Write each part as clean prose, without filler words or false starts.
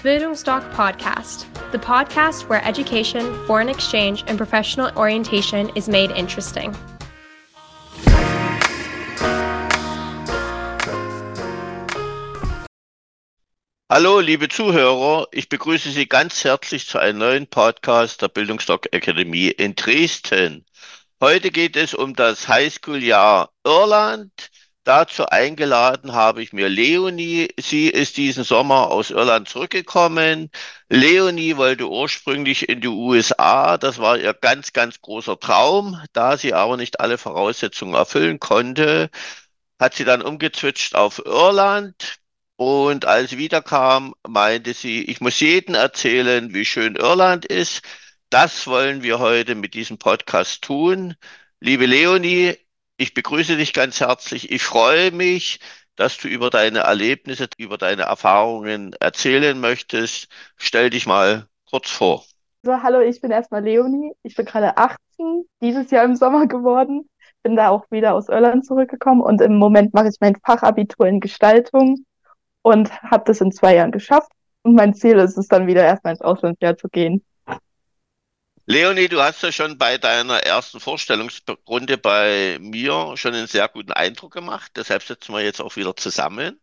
Bildungsdoc Podcast, the podcast where education, foreign exchange, and professional orientation is made interesting. Hallo, liebe Zuhörer, ich begrüße Sie ganz herzlich zu einem neuen Podcast der Bildungsdoc Akademie in Dresden. Heute geht es um das Highschool-Jahr Irland. Dazu eingeladen habe ich mir Leonie. Sie ist diesen Sommer aus Irland zurückgekommen. Leonie wollte ursprünglich in die USA. Das war ihr ganz, ganz großer Traum. Da sie aber nicht alle Voraussetzungen erfüllen konnte, hat sie dann umgezwitscht auf Irland. Und als sie wiederkam, meinte sie, ich muss jedem erzählen, wie schön Irland ist. Das wollen wir heute mit diesem Podcast tun. Liebe Leonie, ich begrüße dich ganz herzlich. Ich freue mich, dass du über deine Erlebnisse, über deine Erfahrungen erzählen möchtest. Stell dich mal kurz vor. So, hallo, ich bin erstmal Leonie. Ich bin gerade 18, dieses Jahr im Sommer geworden. Bin da auch wieder aus Irland zurückgekommen und im Moment mache ich mein Fachabitur in Gestaltung und habe das in 2 Jahren geschafft. Und mein Ziel ist es dann wieder erstmal ins Auslandsjahr zu gehen. Leonie, du hast ja schon bei deiner ersten Vorstellungsrunde bei mir schon einen sehr guten Eindruck gemacht. Deshalb sitzen wir jetzt auch wieder zusammen.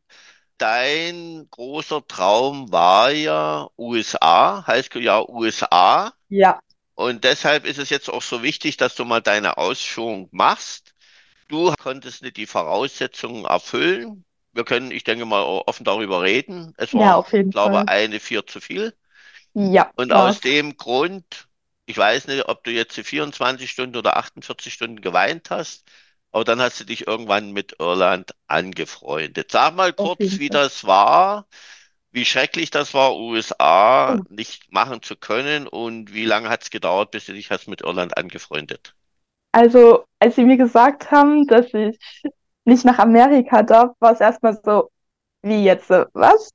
Dein großer Traum war ja USA, Highschool-Jahr USA. Ja, Und deshalb ist es jetzt auch so wichtig, dass du mal deine Ausführung machst. Du konntest nicht die Voraussetzungen erfüllen. Wir können, ich denke mal, auch offen darüber reden. Es ja, war, auf jeden glaube Fall. ich, eine 4 zu viel. Ja, Und aus war's. dem Grund, ich weiß nicht, ob du jetzt die 24 Stunden oder 48 Stunden geweint hast, aber dann hast du dich irgendwann mit Irland angefreundet. Sag mal Auf kurz, jeden wie Fall. das war, wie schrecklich das war, USA Oh. nicht machen zu können und wie lange hat es gedauert, bis du dich hast mit Irland angefreundet? Also, als sie mir gesagt haben, dass ich nicht nach Amerika darf, war es erstmal so, wie jetzt, was?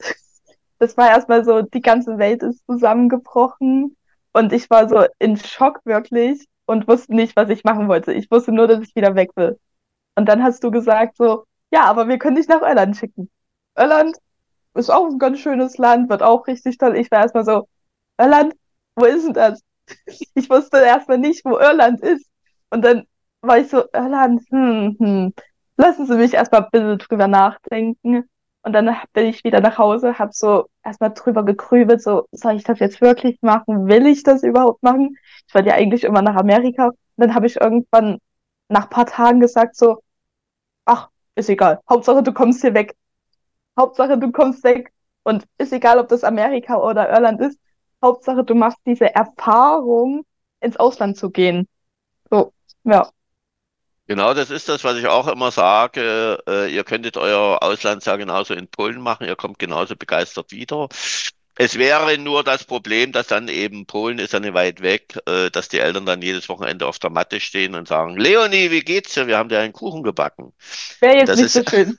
Das war erstmal so, die ganze Welt ist zusammengebrochen und ich war so in Schock wirklich und wusste nicht, was ich machen wollte. Ich wusste nur, dass ich wieder weg will. Und dann hast du gesagt so, ja, aber wir können dich nach Irland schicken. Irland ist auch ein ganz schönes Land, wird auch richtig toll. Ich war erstmal so, Irland, wo ist denn das? Ich wusste erstmal nicht, wo Irland ist. Und dann war ich so, Irland, lassen Sie mich erstmal ein bisschen drüber nachdenken. Und dann bin ich wieder nach Hause, habe so erstmal drüber gegrübelt, so, soll ich das jetzt wirklich machen? Will ich das überhaupt machen? Ich wollte ja eigentlich immer nach Amerika. Und dann habe ich irgendwann nach ein paar Tagen gesagt, so, ach, ist egal. Hauptsache, du kommst hier weg. Hauptsache, du kommst weg. Und ist egal, ob das Amerika oder Irland ist. Hauptsache, du machst diese Erfahrung, ins Ausland zu gehen. So, ja. Genau, das ist das, was ich auch immer sage. Ihr könntet euer Auslandsjahr genauso in Polen machen, ihr kommt genauso begeistert wieder. Es wäre nur das Problem, dass dann eben Polen ist ja nicht weit weg, dass die Eltern dann jedes Wochenende auf der Matte stehen und sagen, Leonie, wie geht's dir? Wir haben dir einen Kuchen gebacken. Wäre Und jetzt das nicht so ist schön.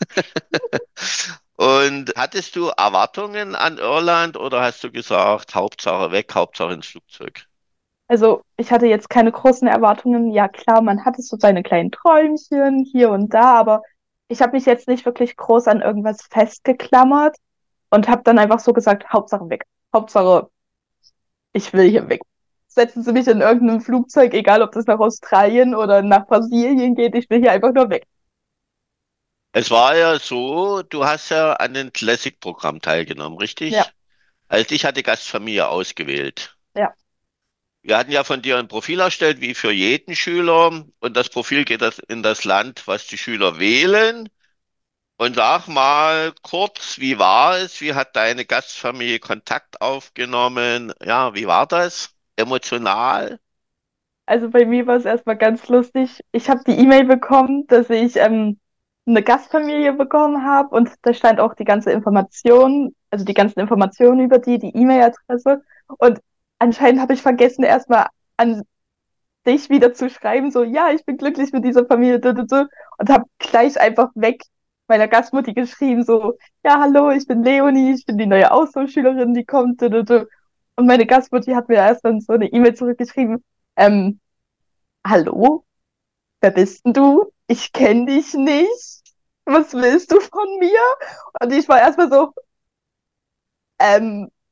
Und hattest du Erwartungen an Irland oder hast du gesagt, Hauptsache weg, Hauptsache ins Flugzeug? Also, ich hatte jetzt keine großen Erwartungen. Ja, klar, man hatte so seine kleinen Träumchen hier und da, aber ich habe mich jetzt nicht wirklich groß an irgendwas festgeklammert und habe dann einfach so gesagt, Hauptsache weg. Hauptsache, ich will hier weg. Setzen Sie mich in irgendeinem Flugzeug, egal ob das nach Australien oder nach Brasilien geht, ich will hier einfach nur weg. Es war ja so, du hast ja an dem Classic-Programm teilgenommen, Ja, richtig? Also ich hatte Gastfamilie ausgewählt. ja. Wir hatten ja von dir ein Profil erstellt, wie für jeden Schüler. Und das Profil geht in das Land, was die Schüler wählen. Und sag mal kurz, wie war es? Wie hat deine Gastfamilie Kontakt aufgenommen? Ja, wie war das? Emotional? Also bei mir war es erstmal ganz lustig. Ich habe die E-Mail bekommen, dass ich eine Gastfamilie bekommen habe und da stand auch die ganze Information, also die ganzen Informationen über die E-Mail-Adresse. Und anscheinend habe ich vergessen, erstmal an dich wieder zu schreiben, so, ja, ich bin glücklich mit dieser Familie, und habe gleich einfach weg meiner Gastmutti geschrieben, so, ja, hallo, ich bin Leonie, ich bin die neue Austauschschülerin, die kommt, Und meine Gastmutti hat mir erst dann so eine E-Mail zurückgeschrieben, ähm, hallo, wer bist denn du? Ich kenne dich nicht. Was willst du von mir? Und ich war erstmal so,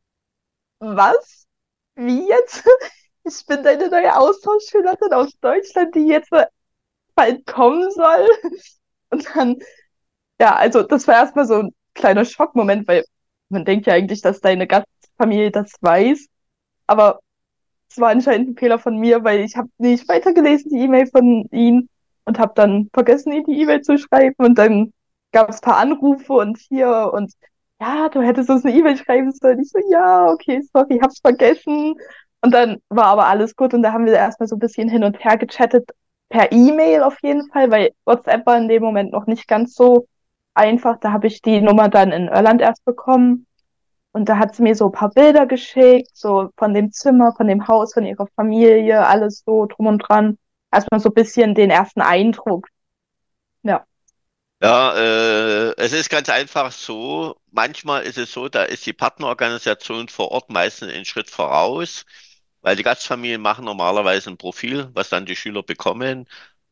was? Wie jetzt? Ich bin deine neue Austauschschülerin aus Deutschland, die jetzt bald kommen soll. Und dann, ja, also das war erstmal so ein kleiner Schockmoment, weil man denkt ja eigentlich, dass deine Gastfamilie das weiß. Aber es war anscheinend ein Fehler von mir, weil ich habe nicht weitergelesen, die E-Mail von ihnen und habe dann vergessen, ihnen die E-Mail zu schreiben. Und dann gab es ein paar Anrufe und hier und ja, du hättest uns eine E-Mail schreiben sollen. Ich so, ja, okay, sorry, ich hab's vergessen. Und dann war aber alles gut und da haben wir erstmal so ein bisschen hin und her gechattet, per E-Mail auf jeden Fall, weil WhatsApp war in dem Moment noch nicht ganz so einfach. Da habe ich die Nummer dann in Irland erst bekommen. Und da hat sie mir so ein paar Bilder geschickt, so von dem Zimmer, von dem Haus, von ihrer Familie, alles so drum und dran. Erstmal so ein bisschen den ersten Eindruck. Ja, Ja, es ist ganz einfach so. Manchmal ist es so, da ist die Partnerorganisation vor Ort meistens einen Schritt voraus, weil die Gastfamilien machen normalerweise ein Profil, was dann die Schüler bekommen.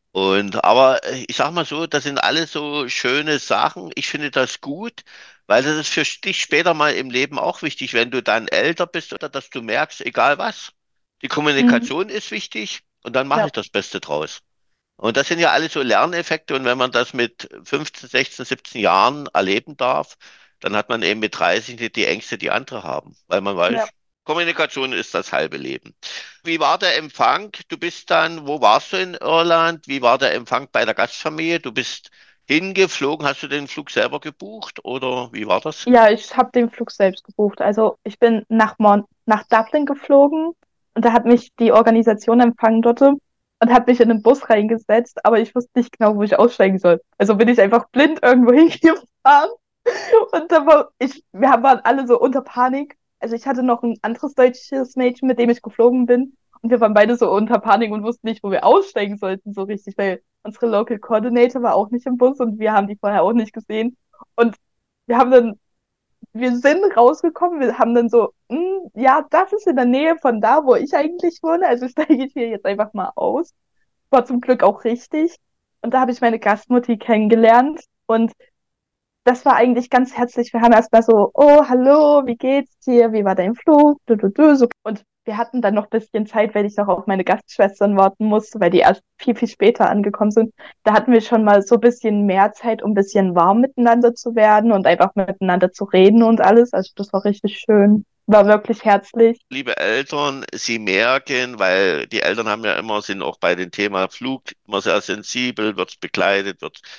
Aber ich sag mal so, das sind alles so schöne Sachen. Ich finde das gut, weil das ist für dich später mal im Leben auch wichtig, wenn du dann älter bist oder dass du merkst, egal was, die mhm. Kommunikation ist wichtig und dann mache Ja, ich das Beste draus. Und das sind ja alles so Lerneffekte. Und wenn man das mit 15, 16, 17 Jahren erleben darf, dann hat man eben mit 30 nicht die Ängste, die andere haben, weil man ja. weiß, Kommunikation ist das halbe Leben. Wie war der Empfang? Du bist dann, wo warst du in Irland? Wie war der Empfang bei der Gastfamilie? Du bist hingeflogen. Hast du den Flug selber gebucht oder wie war das? Ja, ich habe den Flug selbst gebucht. Also ich bin nach Dublin geflogen und da hat mich die Organisation empfangen dort und hat mich in den Bus reingesetzt, aber ich wusste nicht genau, wo ich aussteigen soll. Also bin ich einfach blind irgendwo hingefahren und wir waren alle so unter Panik. Also ich hatte noch ein anderes deutsches Mädchen, mit dem ich geflogen bin und wir waren beide so unter Panik und wussten nicht, wo wir aussteigen sollten so richtig, weil unsere Local Coordinator war auch nicht im Bus und wir haben die vorher auch nicht gesehen. Und wir haben dann wir sind rausgekommen, wir haben dann so, ja, das ist in der Nähe von da, wo ich eigentlich wohne, also steige ich hier jetzt einfach mal aus. War zum Glück auch richtig. Und da habe ich meine Gastmutti kennengelernt und das war eigentlich ganz herzlich. Wir haben erstmal so, oh, hallo, wie geht's dir? Wie war dein Flug? Du, du, du, so. Und wir hatten dann noch ein bisschen Zeit, weil ich noch auf meine Gastschwestern warten musste, weil die erst viel, viel später angekommen sind. Da hatten wir schon mal so ein bisschen mehr Zeit, um ein bisschen warm miteinander zu werden und einfach miteinander zu reden und alles. Also das war richtig schön. War wirklich herzlich. Liebe Eltern, Sie merken, weil die Eltern haben ja immer, sind auch bei dem Thema Flug immer sehr sensibel, wird es begleitet,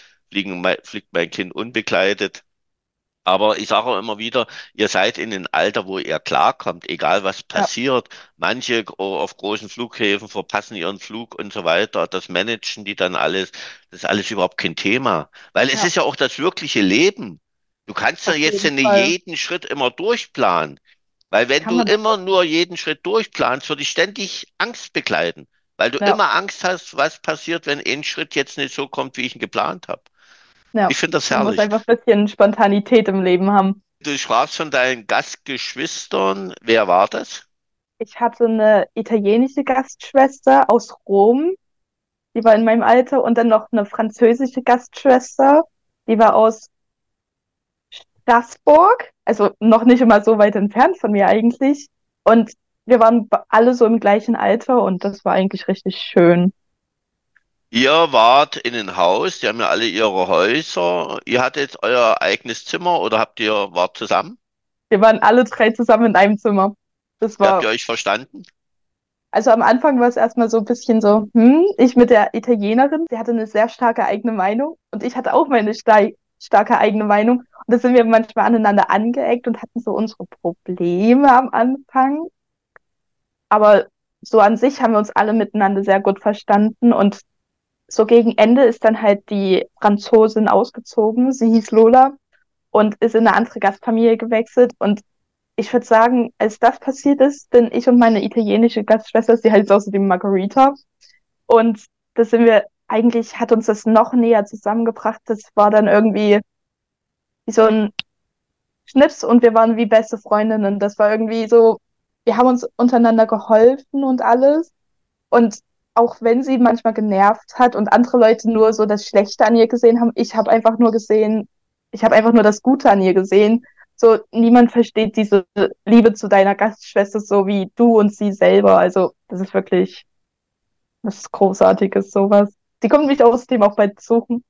fliegt mein Kind unbegleitet. Aber ich sage auch immer wieder, ihr seid in einem Alter, wo ihr klarkommt, egal was Ja, passiert. Manche auf großen Flughäfen verpassen ihren Flug und so weiter. Das managen die dann alles. Das ist alles überhaupt kein Thema. Weil es ja, ist ja auch das wirkliche Leben. Du kannst ja auf jetzt jeden nicht Fall. jeden Schritt immer durchplanen. Weil wenn Kann du man das immer auch nur nicht. jeden Schritt durchplanst, wird dich ständig Angst begleiten. Weil du Ja, immer Angst hast, was passiert, wenn ein Schritt jetzt nicht so kommt, wie ich ihn geplant habe. ja. Ich finde das Man muss herrlich. einfach ein bisschen Spontanität im Leben haben. Du sprachst von deinen Gastgeschwistern. Wer war das? Ich hatte eine italienische Gastschwester aus Rom, die war in meinem Alter, und dann noch eine französische Gastschwester, die war aus Straßburg, also noch nicht immer so weit entfernt von mir eigentlich. Und wir waren alle so im gleichen Alter und das war eigentlich richtig schön. Ihr wart in ein Haus, die haben ja alle ihre Häuser. Ihr hattet euer eigenes Zimmer oder wart zusammen? Wir waren alle drei zusammen in einem Zimmer. Das Wie habt war, ihr euch verstanden? also am Anfang war es erstmal so ein bisschen so, ich mit der Italienerin, sie hatte eine sehr starke eigene Meinung und ich hatte auch meine starke eigene Meinung. Und da sind wir manchmal aneinander angeeckt und hatten so unsere Probleme am Anfang. Aber so an sich haben wir uns alle miteinander sehr gut verstanden und so gegen Ende ist dann halt die Franzosin ausgezogen. Sie hieß Lola und ist in eine andere Gastfamilie gewechselt. Und ich würde sagen, als das passiert ist, bin ich und meine italienische Gastschwester, sie heißt außerdem Margarita. Und das sind wir, eigentlich hat uns das noch näher zusammengebracht. Das war dann irgendwie wie so ein Schnips und wir waren wie beste Freundinnen. Das war irgendwie so, wir haben uns untereinander geholfen und alles. Und auch wenn sie manchmal genervt hat und andere Leute nur so das Schlechte an ihr gesehen haben, ich habe einfach nur das Gute an ihr gesehen. so niemand versteht diese Liebe zu deiner Gastschwester so wie du und sie selber. Also das ist wirklich was Großartiges, sowas. Die kommt mich außerdem auch bald besuchen.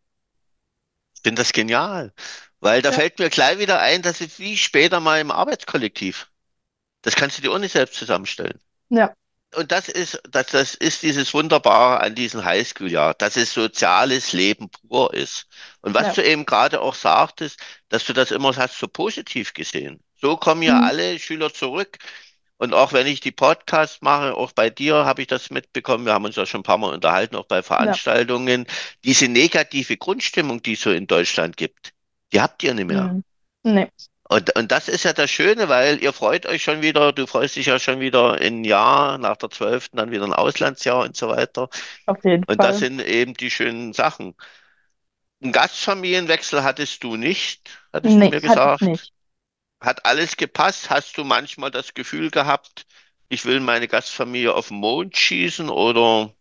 Ich finde das genial, weil da Ja, fällt mir gleich wieder ein, das ist wie später mal im Arbeitskollektiv. Das kannst du dir auch nicht selbst zusammenstellen. ja, Und das ist dieses Wunderbare an diesem Highschool-Jahr, dass es soziales Leben pur ist. Und was ja. du eben gerade auch sagtest, dass du das immer hast so positiv gesehen. So kommen ja Mhm. alle Schüler zurück. Und auch wenn ich die Podcasts mache, auch bei dir habe ich das mitbekommen. Wir haben uns ja schon ein paar Mal unterhalten, auch bei Ja. Veranstaltungen. Diese negative Grundstimmung, die es so in Deutschland gibt, die habt ihr nicht mehr. Mhm. Nee, Und das ist ja das Schöne, weil ihr freut euch schon wieder, du freust dich ja schon wieder ein Jahr, nach der 12. dann wieder ein Auslandsjahr und so weiter. auf jeden Und das Fall. sind eben die schönen Sachen. Einen Gastfamilienwechsel hattest du nicht, hattest du Nee, mir hatte ich gesagt. nicht. Hat alles gepasst? Hast du manchmal das Gefühl gehabt, ich will meine Gastfamilie auf den Mond schießen oder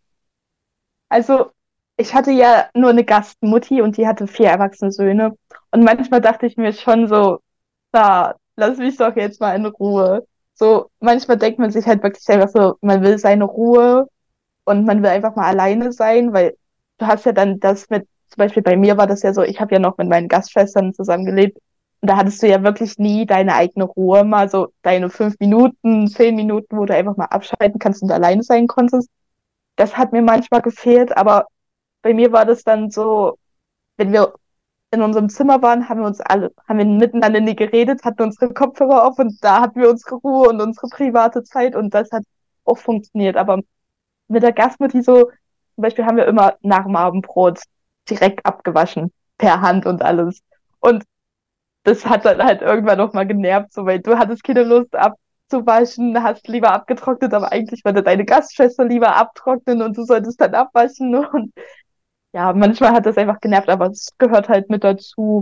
Also, ich hatte ja nur eine Gastmutti und die hatte 4 erwachsene Söhne. Und manchmal dachte ich mir schon so, da, lass mich doch jetzt mal in Ruhe. So, manchmal denkt man sich halt wirklich einfach so, man will seine Ruhe und man will einfach mal alleine sein, weil du hast ja dann das mit, zum Beispiel bei mir war das ja so, ich habe ja noch mit meinen Gastschwestern zusammengelebt und da hattest du ja wirklich nie deine eigene Ruhe, mal so deine 5 Minuten, 10 Minuten, wo du einfach mal abschalten kannst und alleine sein konntest. Das hat mir manchmal gefehlt, aber bei mir war das dann so, wenn wir in unserem Zimmer waren, haben wir miteinander nie geredet, hatten unsere Kopfhörer auf und da hatten wir unsere Ruhe und unsere private Zeit und das hat auch funktioniert. Aber mit der Gastmutti so, zum Beispiel haben wir immer nach dem Abendbrot direkt abgewaschen, per Hand und alles. Und das hat dann halt irgendwann noch mal genervt, so, weil du hattest keine Lust abzuwaschen, hast lieber abgetrocknet, aber eigentlich wollte deine Gastschwester lieber abtrocknen und du solltest dann abwaschen. Und ja, manchmal hat das einfach genervt, aber es gehört halt mit dazu.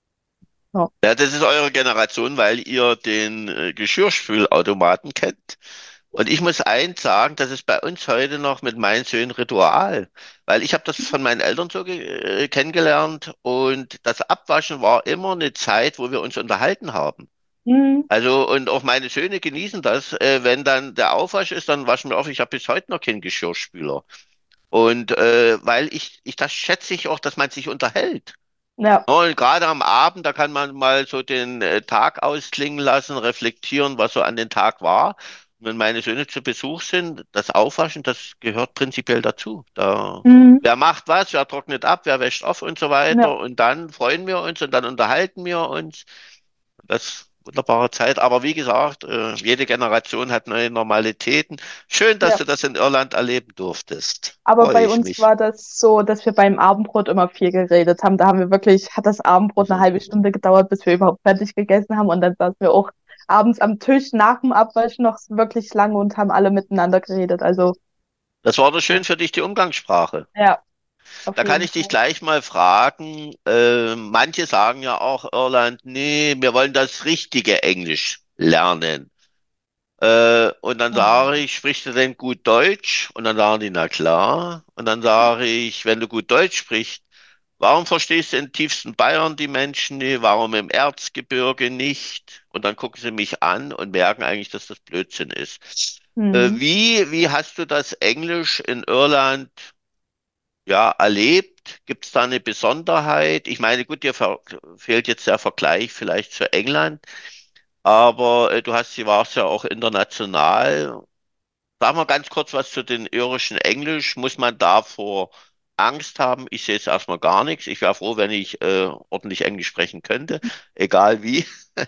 Ja. ja, das ist eure Generation, weil ihr den Geschirrspülautomaten kennt. Und ich muss eins sagen, das ist bei uns heute noch mit meinen Söhnen Ritual, weil ich habe das von meinen Eltern so kennengelernt und das Abwaschen war immer eine Zeit, wo wir uns unterhalten haben. Hm, Also und auch meine Söhne genießen das, wenn dann der Aufwasch ist, dann waschen wir auf. Ich habe bis heute noch keinen Geschirrspüler. Und weil das schätze ich auch, dass man sich unterhält. ja. Ja, und gerade am Abend, da kann man mal so den Tag ausklingen lassen, reflektieren, was so an den Tag war. Und wenn meine Söhne zu Besuch sind, das Aufwaschen, das gehört prinzipiell dazu. Hm, Wer macht was, wer trocknet ab, wer wäscht auf und so ja. weiter. Und dann freuen wir uns und dann unterhalten wir uns. Das ist wunderbare Zeit. Aber wie gesagt, jede Generation hat neue Normalitäten. Schön, dass Ja. du das in Irland erleben durftest. Aber Freue bei ich uns mich. war das so, dass wir beim Abendbrot immer viel geredet haben. Da haben wir wirklich, hat das Abendbrot eine Mhm. halbe Stunde gedauert, bis wir überhaupt fertig gegessen haben. Und dann saßen wir auch abends am Tisch nach dem Abwaschen noch wirklich lange und haben alle miteinander geredet. Also, Das war doch schön für dich, die Umgangssprache. ja, auf Da kann jeden ich dich Fall. gleich mal fragen. Manche sagen ja auch Irland, nee, wir wollen das richtige Englisch lernen. Und dann sage Mhm. ich, sprichst du denn gut Deutsch? Und dann sagen die, na klar. Und dann sage ich, wenn du gut Deutsch sprichst, warum verstehst du im tiefsten Bayern die Menschen nicht? Warum im Erzgebirge nicht? Und dann gucken sie mich an und merken eigentlich, dass das Blödsinn ist. Mhm. Wie hast du das Englisch in Irland ja, erlebt? Gibt es da eine Besonderheit? Ich meine, gut, fehlt jetzt der Vergleich vielleicht zu England, aber du warst ja auch international. Sag mal ganz kurz was zu den irischen Englisch. Muss man davor Angst haben? Ich sehe jetzt erstmal gar nichts. Ich wäre froh, wenn ich ordentlich Englisch sprechen könnte, egal wie.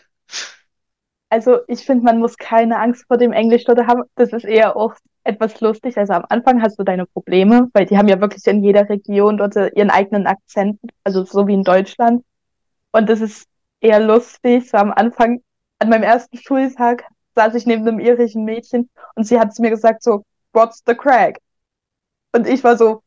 Also ich finde, man muss keine Angst vor dem Englisch dort haben. Das ist eher auch etwas lustig. Also am Anfang hast du deine Probleme, weil die haben ja wirklich in jeder Region dort ihren eigenen Akzent, also so wie in Deutschland. Und das ist eher lustig. So am Anfang, an meinem ersten Schultag, saß ich neben einem irischen Mädchen und sie hat zu mir gesagt so, what's the crack? Und ich war so,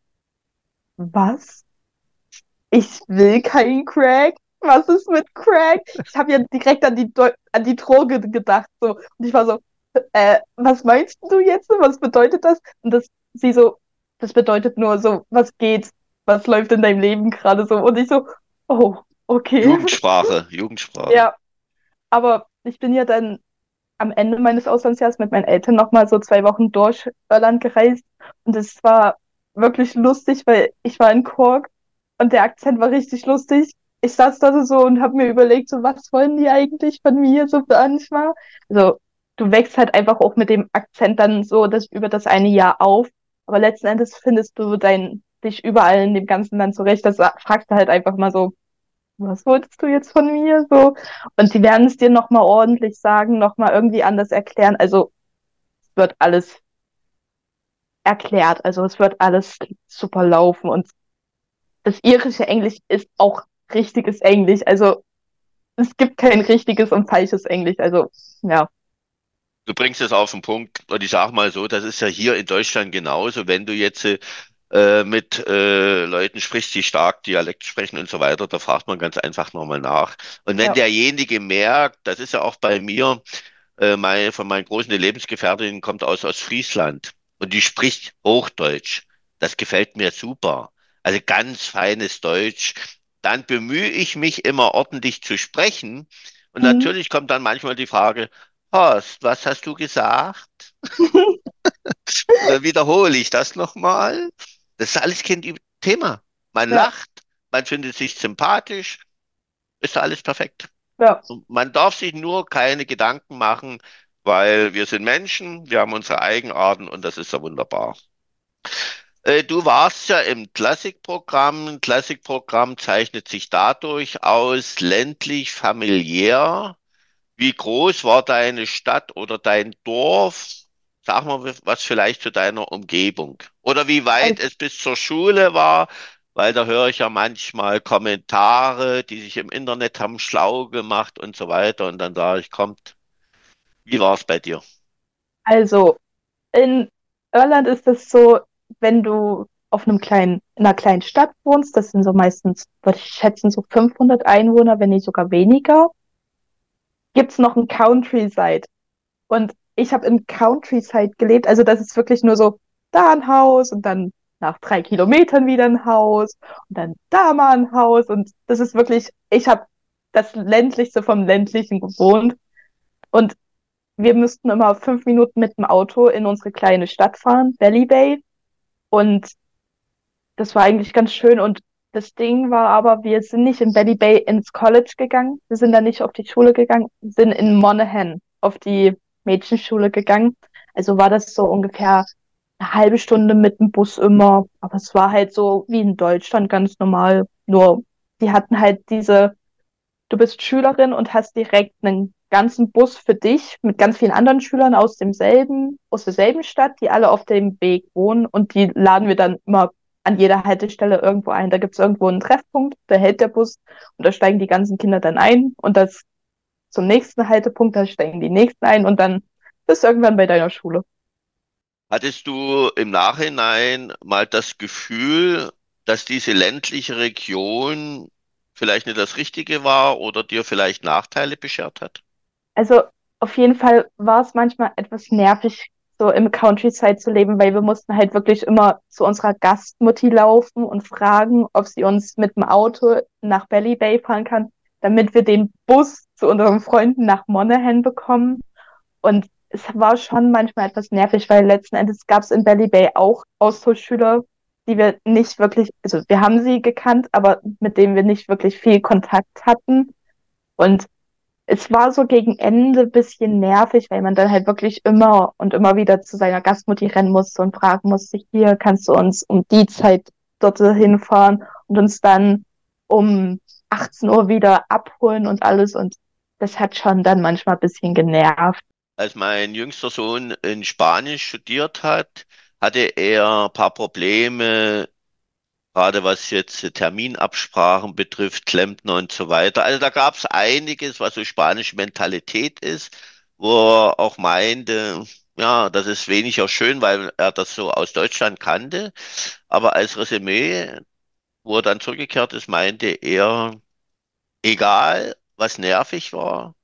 was? Ich will keinen Crack. Was ist mit Crack? Ich habe ja direkt an an die Droge gedacht. So. Und ich war so, was meinst du jetzt? Was bedeutet das? Und sie so, das bedeutet nur so, was geht? Was läuft in deinem Leben gerade so? Und ich so, oh, okay. Jugendsprache, Jugendsprache. Ja. Aber ich bin ja dann am Ende meines Auslandsjahres mit meinen Eltern nochmal so 2 Wochen durch Irland gereist. Und es war wirklich lustig, weil ich war in Cork und der Akzent war richtig lustig. Ich saß da so und habe mir überlegt, so was wollen die eigentlich von mir so manchmal? Also du wächst halt einfach auch mit dem Akzent dann so über das eine Jahr auf. Aber letzten Endes findest du dich überall in dem ganzen Land zurecht. Das fragst du halt einfach mal so, was wolltest du jetzt von mir? So. Und die werden es dir nochmal ordentlich sagen, nochmal irgendwie anders erklären. Also es wird alles erklärt. Also es wird alles super laufen. Und das irische Englisch ist auch richtiges Englisch. Also es gibt kein richtiges und falsches Englisch. Also ja. Du bringst es auf den Punkt, und ich sage mal so, das ist ja hier in Deutschland genauso, wenn du jetzt mit Leuten sprichst, die stark Dialekt sprechen und so weiter, da fragt man ganz einfach nochmal nach. Und wenn Ja. derjenige merkt, das ist ja auch bei mir, von meinen großen Lebensgefährtinnen kommt aus Ostfriesland und die spricht Hochdeutsch. Das gefällt mir super. Also ganz feines Deutsch. Dann bemühe ich mich immer ordentlich zu sprechen. Und Mhm. natürlich kommt dann manchmal die Frage, Horst, was hast du gesagt? Und dann wiederhole ich das nochmal. Das ist alles kein Thema. Man Ja. lacht, man findet sich sympathisch, ist alles perfekt. Ja. Und man darf sich nur keine Gedanken machen, weil wir sind Menschen, wir haben unsere Eigenarten und das ist ja wunderbar. Du warst ja im Klassikprogramm. Ein Klassikprogramm zeichnet sich dadurch aus, ländlich, familiär. Wie groß war deine Stadt oder dein Dorf? Sag mal was vielleicht zu deiner Umgebung. Oder wie weit Also, es bis zur Schule war, weil da höre ich ja manchmal Kommentare, die sich im Internet haben schlau gemacht und so weiter. Und dann sage ich, kommt, wie war es bei dir? also in Irland ist es so, wenn du in einer kleinen Stadt wohnst, das sind so meistens, würde ich schätzen, so 500 Einwohner, wenn nicht sogar weniger, gibt's noch ein Countryside. Und ich habe in Countryside gelebt, also das ist wirklich nur so, da ein Haus und dann nach 3 Kilometern wieder ein Haus und dann da mal ein Haus. Und das ist wirklich, ich habe das ländlichste vom ländlichen gewohnt. Und wir müssten immer 5 Minuten mit dem Auto in unsere kleine Stadt fahren, Valley Bay. Und das war eigentlich ganz schön. Und das Ding war aber, wir sind nicht in Valley Bay ins College gegangen. Wir sind da nicht auf die Schule gegangen, sind in Monaghan auf die Mädchenschule gegangen. Also war das so ungefähr eine halbe Stunde mit dem Bus immer. Aber es war halt so wie in Deutschland ganz normal. Nur die hatten halt du bist Schülerin und hast direkt einen ganzen Bus für dich mit ganz vielen anderen Schülern aus derselben Stadt, die alle auf dem Weg wohnen und die laden wir dann immer an jeder Haltestelle irgendwo ein. Da gibt es irgendwo einen Treffpunkt, da hält der Bus und da steigen die ganzen Kinder dann ein und das zum nächsten Haltepunkt, da steigen die nächsten ein und dann bist du irgendwann bei deiner Schule. Hattest du im Nachhinein mal das Gefühl, dass diese ländliche Region vielleicht nicht das Richtige war oder dir vielleicht Nachteile beschert hat? Also auf jeden Fall war es manchmal etwas nervig, so im Countryside zu leben, weil wir mussten halt wirklich immer zu unserer Gastmutti laufen und fragen, ob sie uns mit dem Auto nach Belly Bay fahren kann, damit wir den Bus zu unseren Freunden nach Monaghan bekommen. Und es war schon manchmal etwas nervig, weil letzten Endes gab es in Belly Bay auch Austauschschüler, die wir nicht wirklich, also wir haben sie gekannt, aber mit denen wir nicht wirklich viel Kontakt hatten. Und es war so gegen Ende ein bisschen nervig, weil man dann halt wirklich immer und immer wieder zu seiner Gastmutti rennen musste und fragen musste, hier kannst du uns um die Zeit dorthin fahren und uns dann um 18 Uhr wieder abholen und alles. Und das hat schon dann manchmal ein bisschen genervt. Als mein jüngster Sohn in Spanien studiert hat, hatte er ein paar Probleme, gerade was jetzt Terminabsprachen betrifft, Klempner und so weiter. Also da gab es einiges, was so spanische Mentalität ist, wo er auch meinte, ja, das ist weniger schön, weil er das so aus Deutschland kannte. Aber als Resümee, wo er dann zurückgekehrt ist, meinte er, egal was nervig war,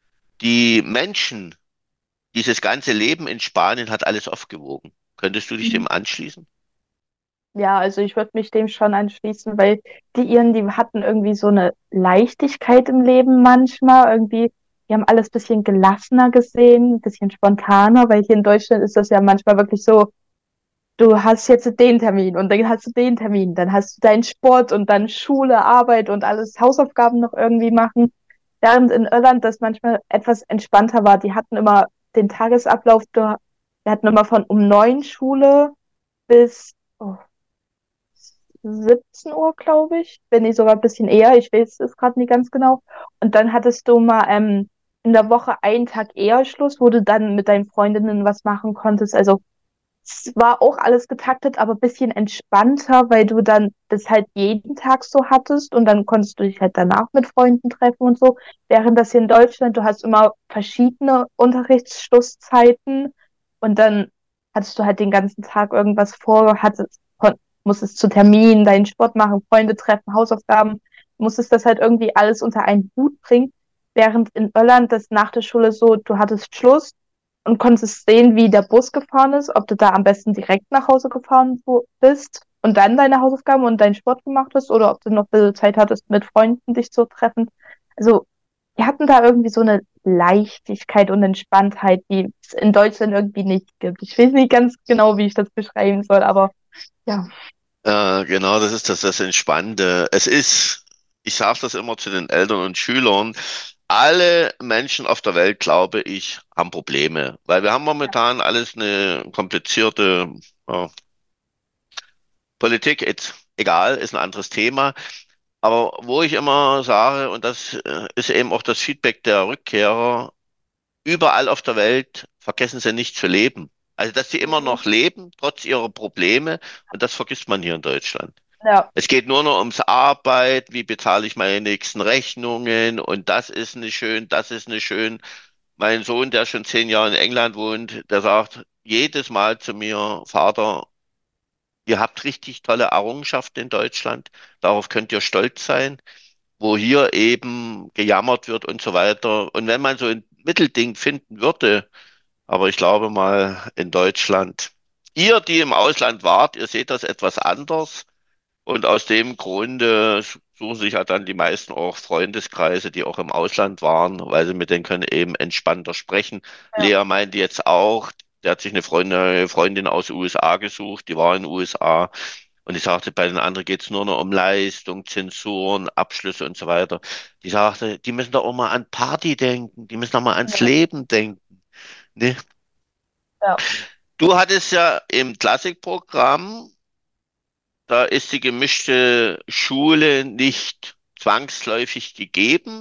die Menschen, dieses ganze Leben in Spanien hat alles aufgewogen. Könntest du dich dem anschließen? Ja, also ich würde mich dem schon anschließen, weil die hatten irgendwie so eine Leichtigkeit im Leben manchmal. Irgendwie, die haben alles ein bisschen gelassener gesehen, ein bisschen spontaner, weil hier in Deutschland ist das ja manchmal wirklich so, du hast jetzt den Termin und dann hast du den Termin, dann hast du deinen Sport und dann Schule, Arbeit und alles Hausaufgaben noch irgendwie machen. Während in Irland das manchmal etwas entspannter war. Die hatten immer den Tagesablauf, wir hatten immer von um 9 Schule bis 17 Uhr, glaube ich, wenn nicht sogar ein bisschen eher, ich weiß es gerade nicht ganz genau. Und dann hattest du mal in der Woche einen Tag eher Schluss, wo du dann mit deinen Freundinnen was machen konntest. Also es war auch alles getaktet, aber ein bisschen entspannter, weil du dann das halt jeden Tag so hattest und dann konntest du dich halt danach mit Freunden treffen und so. Während das hier in Deutschland, du hast immer verschiedene Unterrichtsschlusszeiten und dann hattest du halt den ganzen Tag irgendwas vor, musstest zu Terminen, deinen Sport machen, Freunde treffen, Hausaufgaben, musstest das halt irgendwie alles unter einen Hut bringen. Während in Irland das nach der Schule so, du hattest Schluss und konntest sehen, wie der Bus gefahren ist, ob du da am besten direkt nach Hause gefahren bist und dann deine Hausaufgaben und deinen Sport gemacht hast oder ob du noch ein bisschen Zeit hattest, mit Freunden dich zu treffen. Also, wir hatten da irgendwie so eine Leichtigkeit und Entspanntheit, die es in Deutschland irgendwie nicht gibt. Ich weiß nicht ganz genau, wie ich das beschreiben soll, aber ja. Genau, das ist das Entspannende. Ich sage das immer zu den Eltern und Schülern, alle Menschen auf der Welt, glaube ich, haben Probleme, weil wir haben momentan alles eine komplizierte Politik, jetzt egal, ist ein anderes Thema. Aber wo ich immer sage, und das ist eben auch das Feedback der Rückkehrer, überall auf der Welt vergessen sie nicht zu leben. Also, dass sie immer Mhm. noch leben, trotz ihrer Probleme, und das vergisst man hier in Deutschland. Ja, Es geht nur noch ums Arbeit, wie bezahle ich meine nächsten Rechnungen und das ist nicht schön, das ist nicht schön. Mein Sohn, der schon 10 Jahre in England wohnt, der sagt jedes Mal zu mir, Vater, ihr habt richtig tolle Errungenschaften in Deutschland, darauf könnt ihr stolz sein, wo hier eben gejammert wird und so weiter. Und wenn man so ein Mittelding finden würde, aber ich glaube mal in Deutschland, ihr, die im Ausland wart, ihr seht das etwas anders. Und aus dem Grunde suchen sich halt dann die meisten auch Freundeskreise, die auch im Ausland waren, weil sie mit denen können eben entspannter sprechen. ja, Lea meinte jetzt auch, der hat sich eine Freundin aus den USA gesucht, die war in den USA. Und die sagte, bei den anderen geht's nur noch um Leistung, Zensuren, Abschlüsse und so weiter. Die sagte, die müssen doch auch mal an Party denken, die müssen doch mal ans ja, Leben denken. Ne? ja. Du hattest ja im Klassikprogramm, da ist die gemischte Schule nicht zwangsläufig gegeben.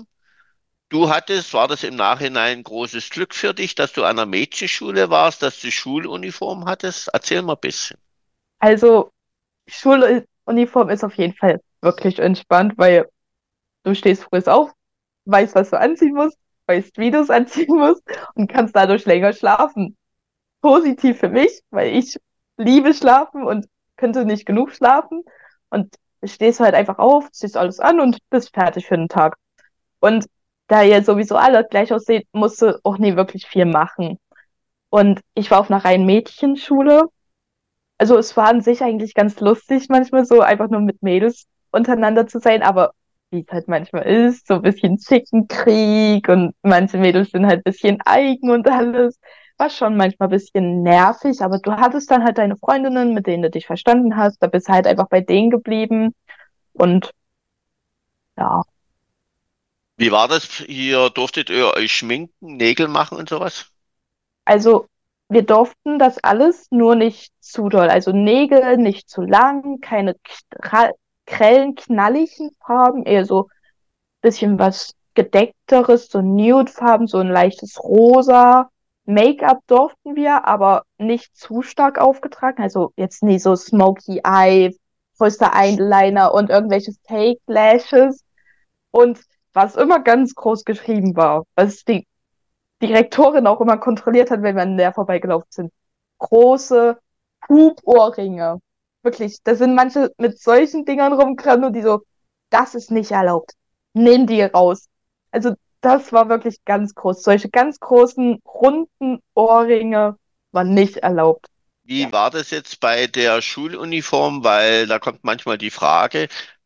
War das im Nachhinein großes Glück für dich, dass du an einer Mädchenschule warst, dass du Schuluniform hattest? Erzähl mal ein bisschen. Also, Schuluniform ist auf jeden Fall wirklich entspannt, weil du stehst früh auf, weißt, was du anziehen musst, weißt, wie du es anziehen musst und kannst dadurch länger schlafen. Positiv für mich, weil ich liebe schlafen und könnte nicht genug schlafen. Und stehst halt einfach auf, ziehst alles an und bist fertig für den Tag. Und da ihr sowieso alle gleich aussieht, musst du auch nie wirklich viel machen. Und ich war auf einer reinen Mädchenschule. Also es war an sich eigentlich ganz lustig, manchmal so einfach nur mit Mädels untereinander zu sein, aber wie es halt manchmal ist, so ein bisschen Zickenkrieg und manche Mädels sind halt ein bisschen eigen und alles. War schon manchmal ein bisschen nervig, aber du hattest dann halt deine Freundinnen, mit denen du dich verstanden hast, da bist du halt einfach bei denen geblieben und ja, Wie war das hier? Durftet ihr euch schminken, Nägel machen und sowas? also wir durften das alles, nur nicht zu doll. Also Nägel nicht zu lang, keine grellen, knalligen Farben, eher so bisschen was gedeckteres, so Nude-Farben, so ein leichtes Rosa. Make-up durften wir, aber nicht zu stark aufgetragen. Also jetzt nie so Smoky Eye, größter Eyeliner und irgendwelche Fake Lashes. Und was immer ganz groß geschrieben war, was die Direktorin auch immer kontrolliert hat, wenn wir an der vorbeigelaufen sind. Große Hubohrringe. Wirklich, da sind manche mit solchen Dingern rumgerannt und die so, das ist nicht erlaubt. Nimm die raus. Also, das war wirklich ganz groß. Solche ganz großen, runden Ohrringe waren nicht erlaubt. Ja. Wie war das jetzt bei der Schuluniform? Weil da kommt manchmal die Frage,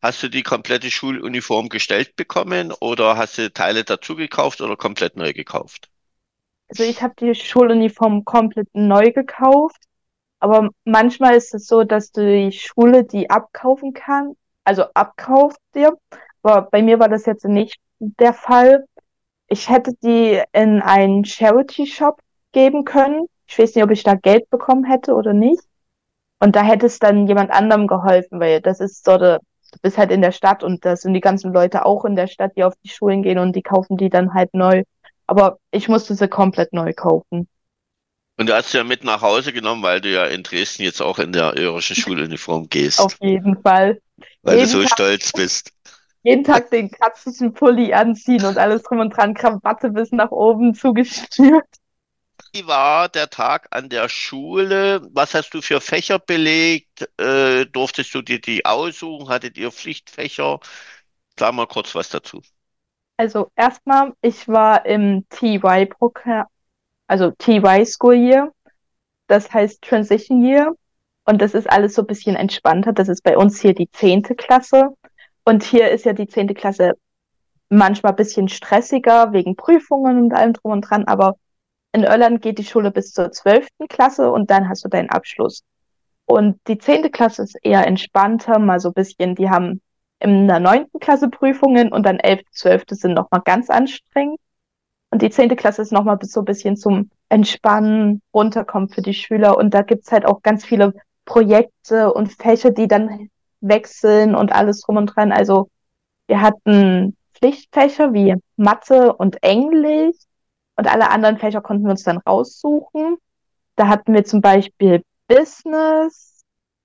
Hast du die komplette Schuluniform gestellt bekommen oder hast du Teile dazu gekauft oder komplett neu gekauft? Also ich habe die Schuluniform komplett neu gekauft, aber manchmal ist es so, dass die Schule die abkaufen kann, also abkauft dir. Aber bei mir war das jetzt nicht der Fall. Ich hätte die in einen Charity-Shop geben können. Ich weiß nicht, ob ich da Geld bekommen hätte oder nicht. Und da hätte es dann jemand anderem geholfen, weil das ist so, du bist halt in der Stadt und da sind die ganzen Leute auch in der Stadt, die auf die Schulen gehen und die kaufen die dann halt neu. Aber ich musste sie komplett neu kaufen. Und du hast sie ja mit nach Hause genommen, weil du ja in Dresden jetzt auch in der irischen Schuluniform Auf gehst, jeden Fall. weil du Jeden so Tag, stolz bist. jeden Tag den klassischen Pulli anziehen und alles drum und dran, Krawatte bis nach oben zugeschnürt. Wie war der Tag an der Schule? Was hast du für Fächer belegt? Durftest du dir die aussuchen? Hattet ihr Pflichtfächer? Sag mal kurz was dazu. Also erstmal, ich war im TY-Programm, also TY School Year, das heißt Transition Year. Und das ist alles so ein bisschen entspannter. Das ist bei uns hier die 10. Klasse. Und hier ist ja die 10. Klasse manchmal ein bisschen stressiger wegen Prüfungen und allem drum und dran. Aber in Irland geht die Schule bis zur 12. Klasse und dann hast du deinen Abschluss. Und die 10. Klasse ist eher entspannter, mal so ein bisschen, die haben in der 9. Klasse Prüfungen und dann 11., 12. sind nochmal ganz anstrengend. Und die 10. Klasse ist nochmal so ein bisschen zum Entspannen, runterkommen für die Schüler. Und da gibt's halt auch ganz viele Projekte und Fächer, die dann wechseln und alles drum und dran. Also wir hatten Pflichtfächer wie Mathe und Englisch und alle anderen Fächer konnten wir uns dann raussuchen. Da hatten wir zum Beispiel Business,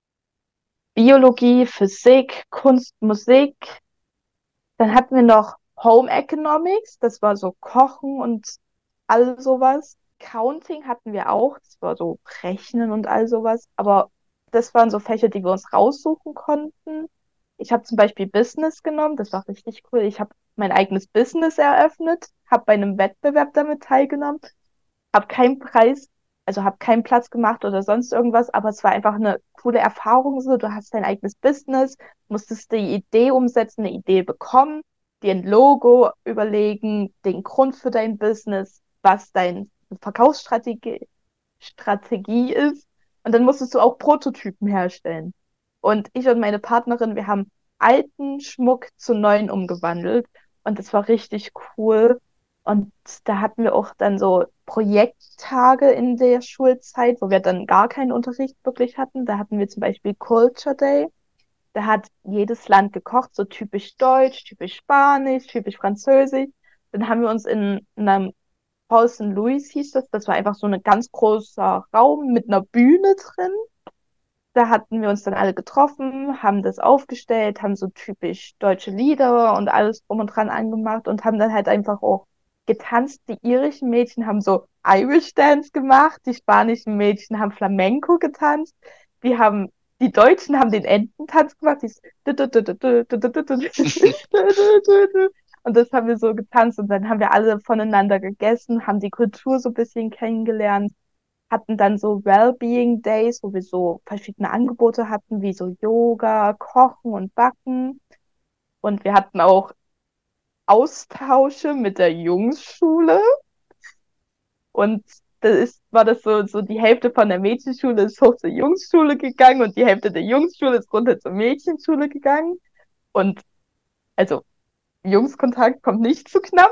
Biologie, Physik, Kunst, Musik. Dann hatten wir noch Home Economics, das war so Kochen und all sowas. Counting hatten wir auch, das war so Rechnen und all sowas. Aber das waren so Fächer, die wir uns raussuchen konnten. Ich habe zum Beispiel Business genommen, das war richtig cool. Ich habe mein eigenes Business eröffnet, habe bei einem Wettbewerb damit teilgenommen, habe keinen Preis, also habe keinen Platz gemacht oder sonst irgendwas, aber es war einfach eine coole Erfahrung so. Du hast dein eigenes Business, musstest die Idee umsetzen, eine Idee bekommen, dir ein Logo überlegen, den Grund für dein Business, was deine Verkaufsstrategie ist. Und dann musstest du auch Prototypen herstellen. Und ich und meine Partnerin, wir haben alten Schmuck zu neuen umgewandelt. Und das war richtig cool. Und da hatten wir auch dann so Projekttage in der Schulzeit, wo wir dann gar keinen Unterricht wirklich hatten. Da hatten wir zum Beispiel Culture Day. Da hat jedes Land gekocht, so typisch Deutsch, typisch Spanisch, typisch Französisch. Dann haben wir uns in einem Paul St. Louis hieß das, das war einfach so ein ganz großer Raum mit einer Bühne drin. Da hatten wir uns dann alle getroffen, haben das aufgestellt, haben so typisch deutsche Lieder und alles drum und dran angemacht und haben dann halt einfach auch getanzt. Die irischen Mädchen haben so Irish Dance gemacht, die spanischen Mädchen haben Flamenco getanzt, die Deutschen haben den Ententanz gemacht, und das haben wir so getanzt und dann haben wir alle voneinander gegessen, haben die Kultur so ein bisschen kennengelernt, hatten dann so Wellbeing Days, wo wir so verschiedene Angebote hatten, wie so Yoga, Kochen und Backen. Und wir hatten auch Austausche mit der Jungsschule. Und war das so, die Hälfte von der Mädchenschule ist hoch zur Jungsschule gegangen und die Hälfte der Jungsschule ist runter zur Mädchenschule gegangen. Und also Jungskontakt kommt nicht zu knapp.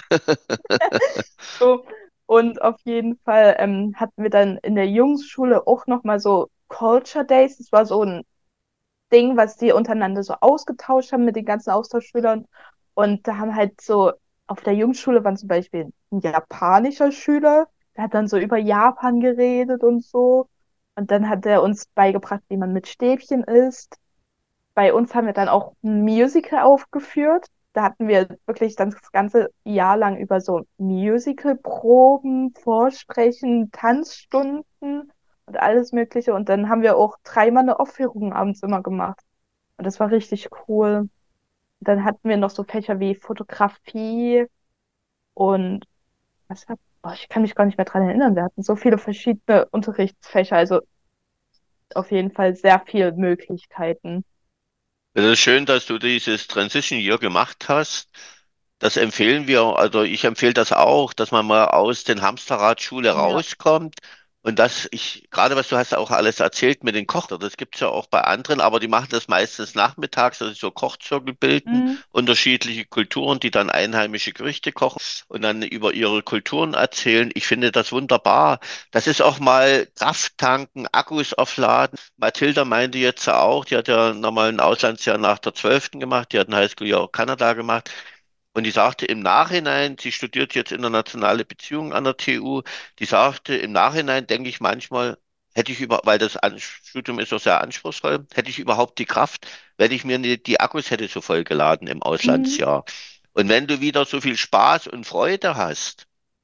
So. Und auf jeden Fall hatten wir dann in der Jungsschule auch nochmal so Culture Days. Das war so ein Ding, was die untereinander so ausgetauscht haben mit den ganzen Austauschschülern. Und da haben halt so, auf der Jungsschule waren zum Beispiel ein japanischer Schüler, der hat dann so über Japan geredet und so. Und dann hat er uns beigebracht, wie man mit Stäbchen isst. Bei uns haben wir dann auch ein Musical aufgeführt. Da hatten wir wirklich dann das ganze Jahr lang über so Musical-Proben, Vorsprechen, Tanzstunden und alles Mögliche. Und dann haben wir auch dreimal eine Aufführung abends immer gemacht. Und das war richtig cool. Und dann hatten wir noch so Fächer wie Fotografie und ich kann mich gar nicht mehr dran erinnern. Wir hatten so viele verschiedene Unterrichtsfächer, also auf jeden Fall sehr viele Möglichkeiten. Es ist schön, dass du dieses Transition Year gemacht hast. Das empfehlen wir, also ich empfehle das auch, dass man mal aus den Hamsterradschule Ja. rauskommt und gerade was du hast auch alles erzählt mit den Koch, das gibt's ja auch bei anderen, aber die machen das meistens nachmittags, dass sie so Kochzirkel bilden, Mhm. unterschiedliche Kulturen, die dann einheimische Gerichte kochen und dann über ihre Kulturen erzählen. Ich finde das wunderbar. Das ist auch mal Kraft tanken, Akkus aufladen. Mathilda meinte jetzt auch, die hat ja nochmal ein Auslandsjahr nach der 12. gemacht, die hat ein Highschool-Jahr auch Kanada gemacht. Und die sagte im Nachhinein, sie studiert jetzt internationale Beziehungen an der TU, die sagte, im Nachhinein denke ich manchmal, weil das Studium ist doch sehr anspruchsvoll, hätte ich überhaupt die Kraft, wenn ich mir die Akkus hätte so voll geladen im Mhm. Auslandsjahr. Und wenn du wieder so viel Spaß und Freude hast,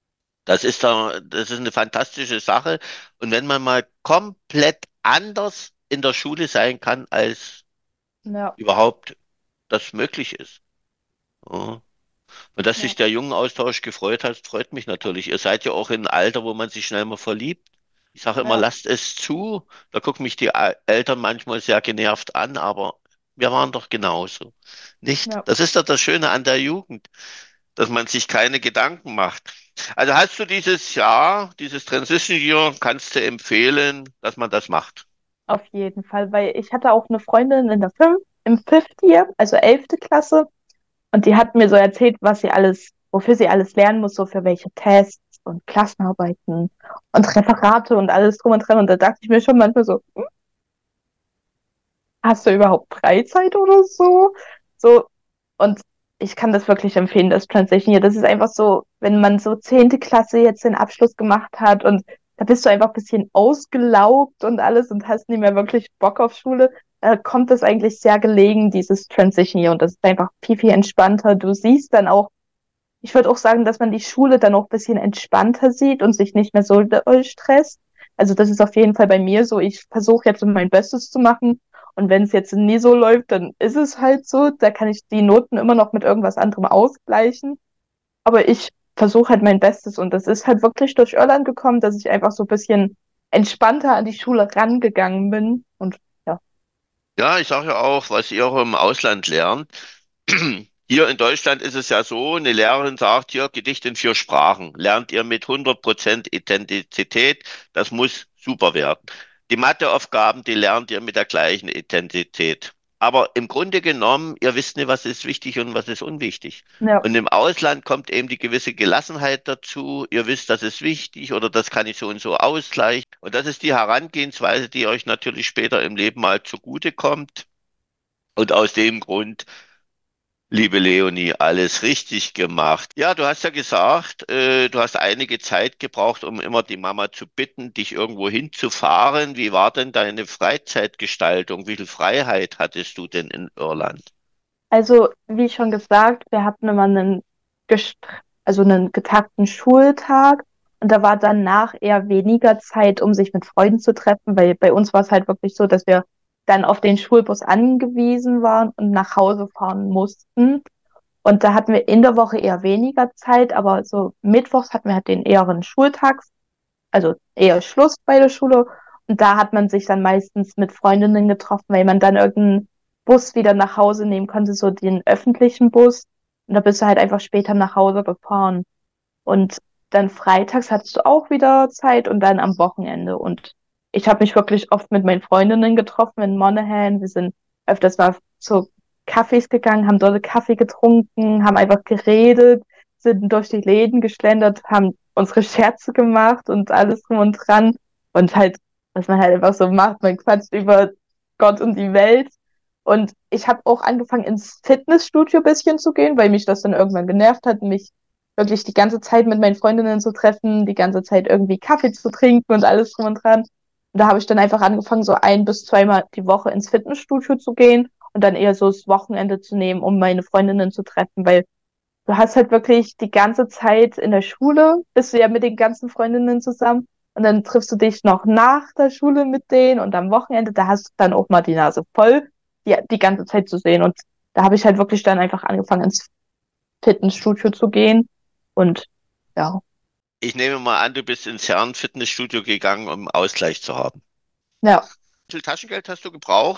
das ist eine fantastische Sache. Und wenn man mal komplett anders in der Schule sein kann, als Ja. überhaupt das möglich ist. Ja. Und dass Ja. sich der Jungenaustausch gefreut hat, freut mich natürlich. Ihr seid ja auch in einem Alter, wo man sich schnell mal verliebt. Ich sage immer, Ja. lasst es zu. Da gucken mich die Eltern manchmal sehr genervt an, aber wir waren doch genauso. Nicht? Ja. Das ist doch das Schöne an der Jugend, dass man sich keine Gedanken macht. Also hast du dieses Jahr, dieses Transition Year, kannst du empfehlen, dass man das macht? Auf jeden Fall, weil ich hatte auch eine Freundin im Fifth Year, also 11. Klasse, und die hat mir so erzählt, wofür sie alles lernen muss, so für welche Tests und Klassenarbeiten und Referate und alles drum und dran. Und da dachte ich mir schon manchmal so, hast du überhaupt Freizeit oder so? So, und ich kann das wirklich empfehlen, das Transition hier. Das ist einfach so, wenn man so 10. Klasse jetzt den Abschluss gemacht hat und da bist du einfach ein bisschen ausgelaugt und alles und hast nicht mehr wirklich Bock auf Schule, da kommt das eigentlich sehr gelegen, dieses Transition hier. Und das ist einfach viel, viel entspannter. Du siehst dann auch, ich würde auch sagen, dass man die Schule dann auch ein bisschen entspannter sieht und sich nicht mehr so doll stresst. Also das ist auf jeden Fall bei mir so. Ich versuche jetzt mein Bestes zu machen. Und wenn es jetzt nie so läuft, dann ist es halt so. Da kann ich die Noten immer noch mit irgendwas anderem ausgleichen. Aber ich versuche halt mein Bestes. Und das ist halt wirklich durch Irland gekommen, dass ich einfach so ein bisschen entspannter an die Schule rangegangen bin. Und ja, Ja, ich sage ja auch, was ihr auch im Ausland lernt. Hier in Deutschland ist es ja so, eine Lehrerin sagt hier Gedicht in 4 Sprachen. Lernt ihr mit 100% Intensität, das muss super werden. Die Matheaufgaben, die lernt ihr mit der gleichen Intensität. Aber im Grunde genommen, ihr wisst nicht, was ist wichtig und was ist unwichtig. ja, Und im Ausland kommt eben die gewisse Gelassenheit dazu. Ihr wisst, das ist wichtig oder das kann ich so und so ausgleichen. Und das ist die Herangehensweise, die euch natürlich später im Leben mal zugutekommt. Und aus dem Grund, liebe Leonie, alles richtig gemacht. Ja, du hast ja gesagt, du hast einige Zeit gebraucht, um immer die Mama zu bitten, dich irgendwo hinzufahren. Wie war denn deine Freizeitgestaltung? Wie viel Freiheit hattest du denn in Irland? also wie schon gesagt, wir hatten immer also einen getakten Schultag und da war danach eher weniger Zeit, um sich mit Freunden zu treffen, weil bei uns war es halt wirklich so, dass wir dann auf den Schulbus angewiesen waren und nach Hause fahren mussten. Und da hatten wir in der Woche eher weniger Zeit, aber so mittwochs hatten wir halt den eheren Schultag, also eher Schluss bei der Schule. Und da hat man sich dann meistens mit Freundinnen getroffen, weil man dann irgendeinen Bus wieder nach Hause nehmen konnte, so den öffentlichen Bus. Und da bist du halt einfach später nach Hause gefahren. Und dann freitags hattest du auch wieder Zeit und dann am Wochenende. Und ich habe mich wirklich oft mit meinen Freundinnen getroffen in Monaghan. Wir sind öfters mal zu Cafés gegangen, haben dort Kaffee getrunken, haben einfach geredet, sind durch die Läden geschlendert, haben unsere Scherze gemacht und alles drum und dran. Und halt, was man halt einfach so macht, man quatscht über Gott und die Welt. Und ich habe auch angefangen, ins Fitnessstudio ein bisschen zu gehen, weil mich das dann irgendwann genervt hat, mich wirklich die ganze Zeit mit meinen Freundinnen zu treffen, die ganze Zeit irgendwie Kaffee zu trinken und alles drum und dran. Und da habe ich dann einfach angefangen, so 1 bis 2 Mal die Woche ins Fitnessstudio zu gehen und dann eher so das Wochenende zu nehmen, um meine Freundinnen zu treffen, weil du hast halt wirklich die ganze Zeit in der Schule, bist du ja mit den ganzen Freundinnen zusammen und dann triffst du dich noch nach der Schule mit denen und am Wochenende, da hast du dann auch mal die Nase voll, die ganze Zeit zu sehen. Und da habe ich halt wirklich dann einfach angefangen, ins Fitnessstudio zu gehen und ja, Ich nehme mal an, du bist ins Herren-Fitnessstudio gegangen, um Ausgleich zu haben. ja, Wie viel Taschengeld hast du gebraucht?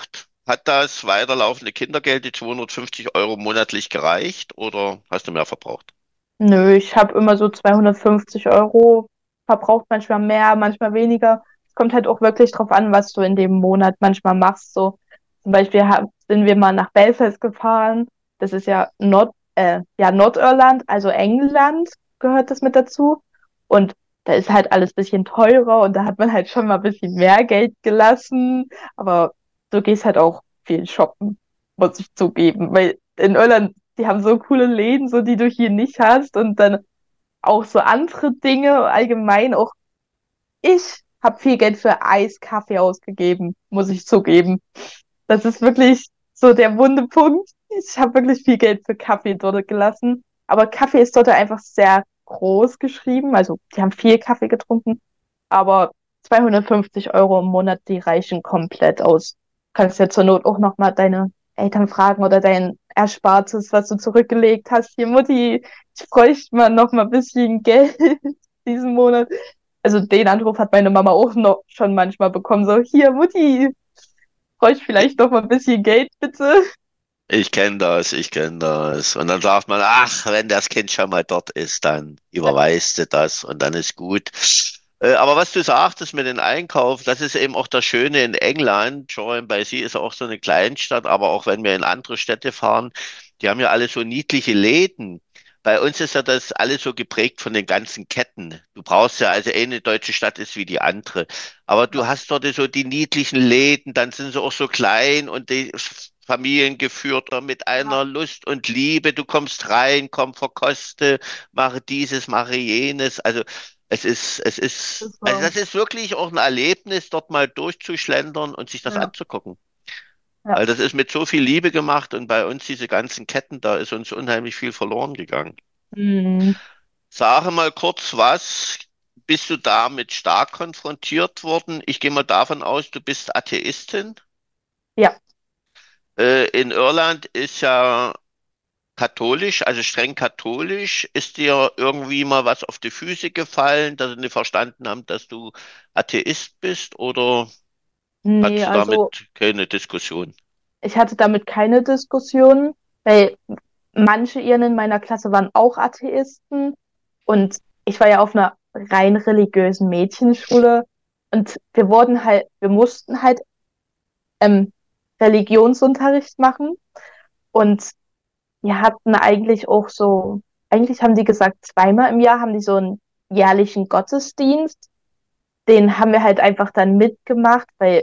Hat das weiterlaufende Kindergeld, die 250 € monatlich gereicht oder hast du mehr verbraucht? Nö, ich habe immer so 250 € verbraucht, manchmal mehr, manchmal weniger. Es kommt halt auch wirklich drauf an, was du in dem Monat manchmal machst. So zum Beispiel sind wir mal nach Belfast gefahren. Das ist ja ja, Nordirland, also England gehört das mit dazu. Und da ist halt alles ein bisschen teurer und da hat man halt schon mal ein bisschen mehr Geld gelassen. Aber du gehst halt auch viel shoppen, muss ich zugeben. Weil in Irland, die haben so coole Läden, so die du hier nicht hast. Und dann auch so andere Dinge, allgemein auch ich habe viel Geld für Eis, Kaffee ausgegeben, muss ich zugeben. Das ist wirklich so der wunde Punkt. Ich habe wirklich viel Geld für Kaffee dort gelassen. Aber Kaffee ist dort einfach sehr groß geschrieben. Also die haben viel Kaffee getrunken. Aber 250 € im Monat, die reichen komplett aus. Kannst ja zur Not auch nochmal deine Eltern fragen oder dein Erspartes, was du zurückgelegt hast. Hier, Mutti, ich bräuchte mal noch mal ein bisschen Geld diesen Monat. Also den Anruf hat meine Mama auch noch schon manchmal bekommen. So, hier, Mutti, bräuchte vielleicht noch mal ein bisschen Geld, bitte. Ich kenne das, ich kenne das. Und dann sagt man, ach, wenn das Kind schon mal dort ist, dann überweist du das und dann ist gut. Aber was du sagtest mit dem Einkauf, das ist eben auch das Schöne in England. Shoreham by Sea ist auch so eine Kleinstadt, aber auch wenn wir in andere Städte fahren, die haben ja alle so niedliche Läden. Bei uns ist ja das alles so geprägt von den ganzen Ketten. Du brauchst ja, also eine deutsche Stadt ist wie die andere. Aber du hast dort so die niedlichen Läden, dann sind sie auch so klein und die familiengeführter mit Ja, einer Lust und Liebe. Du kommst rein, komm, verkoste, mache dieses, mache jenes. Also das also war, das ist wirklich auch ein Erlebnis, dort mal durchzuschlendern und sich das ja, anzugucken. ja. Weil das ist mit so viel Liebe gemacht und bei uns diese ganzen Ketten, da ist uns unheimlich viel verloren gegangen. Hm, Sage mal kurz was. Bist du damit stark konfrontiert worden? Ich gehe mal davon aus, du bist Atheistin. ja. In Irland ist ja katholisch, also streng katholisch. Ist dir irgendwie mal was auf die Füße gefallen, dass sie nicht verstanden haben, dass du Atheist bist? Oder Nee, hattest du also damit keine Diskussion? ich hatte damit keine Diskussion, weil manche Iren in meiner Klasse waren auch Atheisten und ich war ja auf einer rein religiösen Mädchenschule und wir mussten halt ähm, Religionsunterricht machen und wir hatten eigentlich auch so, eigentlich haben die gesagt, zweimal im Jahr haben die so einen jährlichen Gottesdienst. Den haben wir halt einfach dann mitgemacht, weil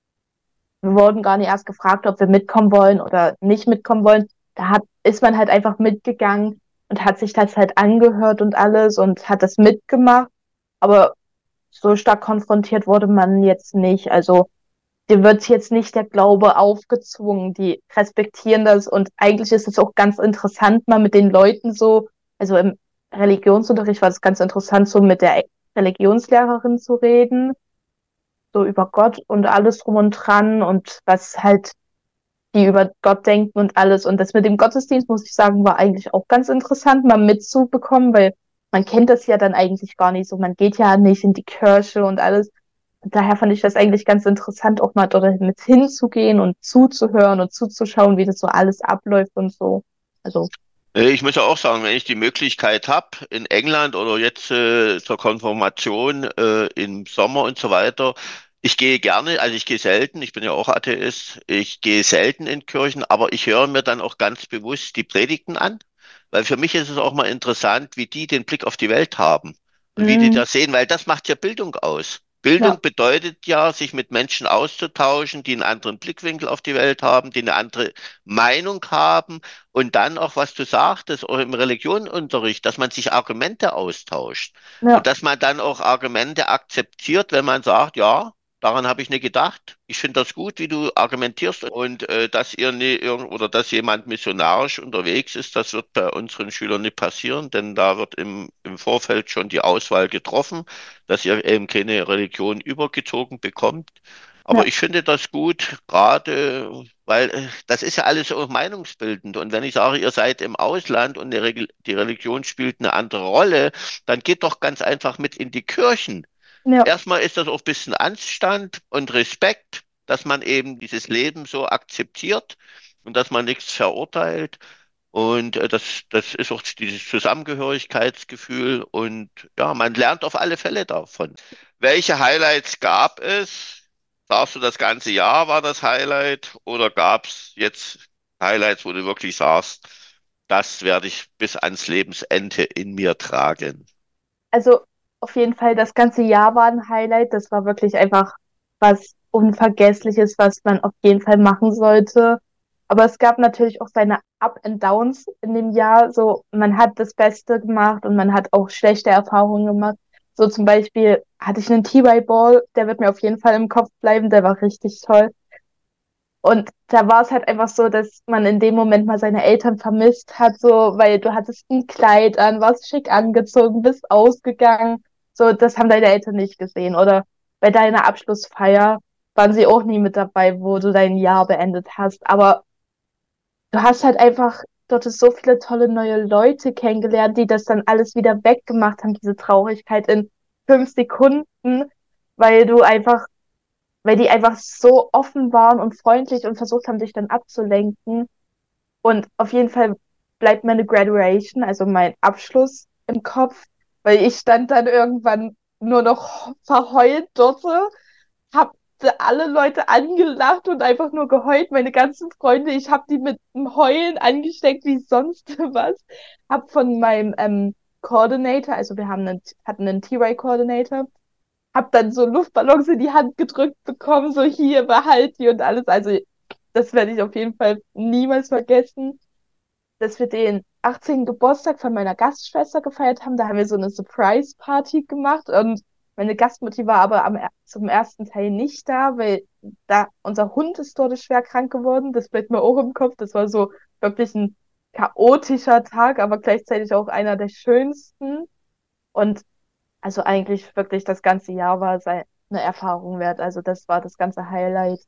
wir wurden gar nicht erst gefragt, ob wir mitkommen wollen oder nicht mitkommen wollen. Ist man halt einfach mitgegangen und hat sich das halt angehört und alles und hat das mitgemacht. Aber so stark konfrontiert wurde man jetzt nicht. Also dir wird jetzt nicht der Glaube aufgezwungen. Die respektieren das und eigentlich ist es auch ganz interessant, mal mit den Leuten so, also im Religionsunterricht war es ganz interessant, so mit der Religionslehrerin zu reden, so über Gott und alles drum und dran und was halt die über Gott denken und alles. Und das mit dem Gottesdienst, muss ich sagen, war eigentlich auch ganz interessant, mal mitzubekommen, weil man kennt das ja dann eigentlich gar nicht so. Man geht ja nicht in die Kirche und alles. Und daher fand ich das eigentlich ganz interessant, auch mal dort mit hinzugehen und zuzuhören und zuzuschauen, wie das so alles abläuft und so. Also, Ich muss ja auch sagen, wenn ich die Möglichkeit habe, in England oder jetzt zur Konfirmation im Sommer und so weiter, ich gehe gerne, also ich gehe selten, ich bin ja auch Atheist, ich gehe selten in Kirchen, aber ich höre mir dann auch ganz bewusst die Predigten an, weil für mich ist es auch mal interessant, wie die den Blick auf die Welt haben und wie die mh, das sehen, weil das macht ja Bildung aus. ja, Bildung bedeutet ja, sich mit Menschen auszutauschen, die einen anderen Blickwinkel auf die Welt haben, die eine andere Meinung haben und dann auch, was du sagtest, auch im Religionsunterricht, dass man sich Argumente austauscht und ja, dass man dann auch Argumente akzeptiert, wenn man sagt, ja, daran habe ich nicht gedacht. Ich finde das gut, wie du argumentierst und dass ihr nie irgend oder dass jemand missionarisch unterwegs ist, das wird bei unseren Schülern nicht passieren, denn da wird im Vorfeld schon die Auswahl getroffen, dass ihr eben keine Religion übergezogen bekommt. Aber ja, ich finde das gut, gerade weil das ist ja alles so meinungsbildend. Und wenn ich sage, ihr seid im Ausland und die Religion spielt eine andere Rolle, dann geht doch ganz einfach mit in die Kirchen. ja, Erstmal ist das auch ein bisschen Anstand und Respekt. dass man eben dieses Leben so akzeptiert und dass man nichts verurteilt. Und das ist auch dieses Zusammengehörigkeitsgefühl. Und ja, man lernt auf alle Fälle davon. Welche Highlights gab es? Sagst du, das ganze Jahr war das Highlight? Oder gab es jetzt Highlights, wo du wirklich sagst, das werde ich bis ans Lebensende in mir tragen? Also auf jeden Fall, das ganze Jahr war ein Highlight. Das war wirklich einfach was Unvergessliches, was man auf jeden Fall machen sollte. Aber es gab natürlich auch seine Up and Downs in dem Jahr. So, man hat das Beste gemacht und man hat auch schlechte Erfahrungen gemacht. So zum Beispiel hatte ich einen T-Ball, der wird mir auf jeden Fall im Kopf bleiben, der war richtig toll. Und da war es halt einfach so, dass man in dem Moment mal seine Eltern vermisst hat, so, weil du hattest ein Kleid an, warst schick angezogen, bist ausgegangen. So, das haben deine Eltern nicht gesehen. Oder bei deiner Abschlussfeier waren sie auch nie mit dabei, wo du dein Jahr beendet hast. Aber du hast halt einfach dort so viele tolle neue Leute kennengelernt, die das dann alles wieder weggemacht haben, diese Traurigkeit in 5 Sekunden, weil du einfach weil die einfach so offen waren und freundlich und versucht haben, dich dann abzulenken. Und auf jeden Fall bleibt meine Graduation, also mein Abschluss im Kopf, weil ich stand dann irgendwann nur noch verheult dort, hab alle Leute angelacht und einfach nur geheult, meine ganzen Freunde, ich habe die mit dem Heulen angesteckt wie sonst was. Hab von meinem Coordinator, also hatten einen T-Ray-Coordinator, hab dann so Luftballons in die Hand gedrückt bekommen, so hier, behalt die und alles. Also das werde ich auf jeden Fall niemals vergessen, dass wir den 18. Geburtstag von meiner Gastschwester gefeiert haben. Da haben wir so eine Surprise-Party gemacht und meine Gastmutti war aber zum ersten Teil nicht da, weil da unser Hund ist schwer krank geworden. Das bleibt mir auch im Kopf. Das war so wirklich ein chaotischer Tag, aber gleichzeitig auch einer der schönsten. Und also eigentlich wirklich das ganze Jahr war eine Erfahrung wert. Also das war das ganze Highlight.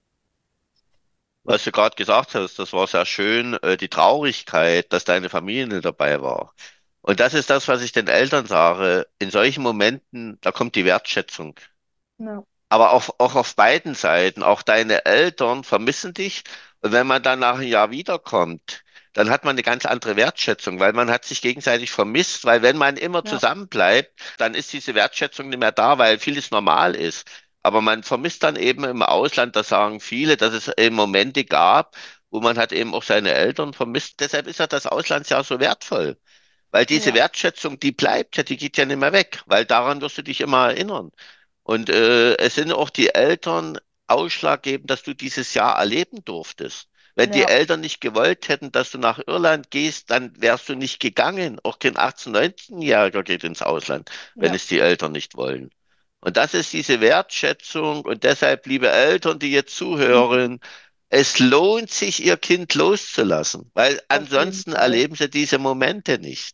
Was du gerade gesagt hast, das war sehr schön, die Traurigkeit, dass deine Familie nicht dabei war. Und das ist das, was ich den Eltern sage. In solchen Momenten, da kommt die Wertschätzung. Ja, Aber auch auf beiden Seiten, auch deine Eltern vermissen dich. Und wenn man dann nach einem Jahr wiederkommt, dann hat man eine ganz andere Wertschätzung, weil man hat sich gegenseitig vermisst, weil wenn man immer ja, zusammen bleibt, dann ist diese Wertschätzung nicht mehr da, weil vieles normal ist. Aber man vermisst dann eben im Ausland, das sagen viele, dass es eben Momente gab, wo man hat eben auch seine Eltern vermisst. Deshalb ist ja das Auslandsjahr so wertvoll. Weil diese ja, Wertschätzung, die bleibt ja, die geht ja nicht mehr weg, weil daran wirst du dich immer erinnern. Und es sind auch die Eltern ausschlaggebend, dass du dieses Jahr erleben durftest. Wenn die ja, Eltern nicht gewollt hätten, dass du nach Irland gehst, dann wärst du nicht gegangen. Auch kein 18-, 19-Jähriger geht ins Ausland, wenn ja, es die Eltern nicht wollen. Und das ist diese Wertschätzung. Und deshalb, liebe Eltern, die jetzt zuhören, es lohnt sich, ihr Kind loszulassen, weil auf jeden ansonsten Fall. erleben sie diese Momente nicht.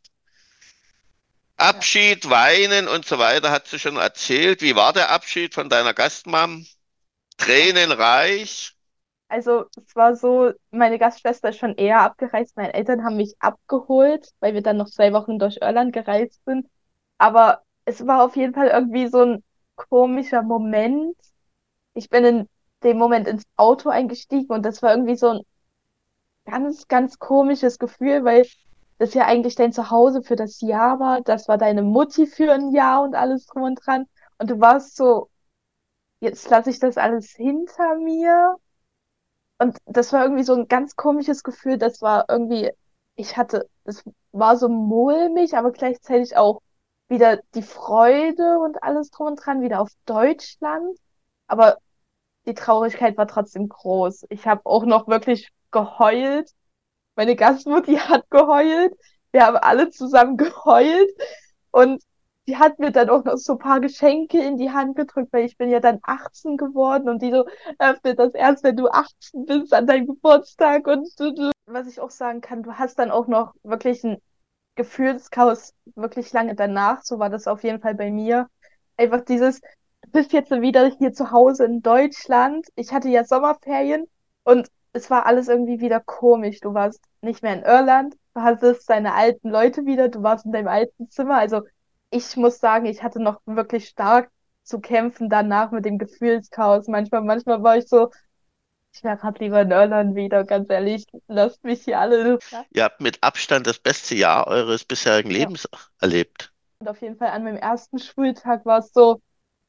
Ja. Abschied, Weinen und so weiter, hat sie schon erzählt. Wie war der Abschied von deiner Gastmam? Tränenreich? Also es war so, meine Gastschwester ist schon eher abgereist. Meine Eltern haben mich abgeholt, weil wir dann noch 2 Wochen durch Irland gereist sind. Aber es war auf jeden Fall irgendwie so ein komischer Moment. Ich bin in dem Moment ins Auto eingestiegen und das war irgendwie so ein ganz, ganz komisches Gefühl, weil das ja eigentlich dein Zuhause für das Jahr war. Das war deine Mutti für ein Jahr und alles drum und dran. Und du warst so, jetzt lasse ich das alles hinter mir. Und das war irgendwie so ein ganz komisches Gefühl. Das war irgendwie, das war so mulmig, aber gleichzeitig auch wieder die Freude und alles drum und dran, wieder auf Deutschland. Aber die Traurigkeit war trotzdem groß. Ich habe auch noch wirklich geheult. Meine Gastmutti hat geheult. Wir haben alle zusammen geheult. Und die hat mir dann auch noch so ein paar Geschenke in die Hand gedrückt, weil ich bin ja dann 18 geworden und die so öffnet das erst, wenn du 18 bist an deinem Geburtstag und. Was ich auch sagen kann, du hast dann auch noch wirklich ein Gefühlschaos wirklich lange danach. So war das auf jeden Fall bei mir. Einfach du bist jetzt wieder hier zu Hause in Deutschland. Ich hatte ja Sommerferien und es war alles irgendwie wieder komisch. Du warst nicht mehr in Irland, du hattest deine alten Leute wieder, du warst in deinem alten Zimmer. Also ich muss sagen, ich hatte noch wirklich stark zu kämpfen danach mit dem Gefühlschaos. Manchmal war ich so, ich wäre gerade lieber in Irland wieder, ganz ehrlich, lasst mich hier alle in Ruhe. Ihr habt mit Abstand das beste Jahr eures bisherigen Ja. Lebens erlebt. Und auf jeden Fall an meinem ersten Schultag war es so,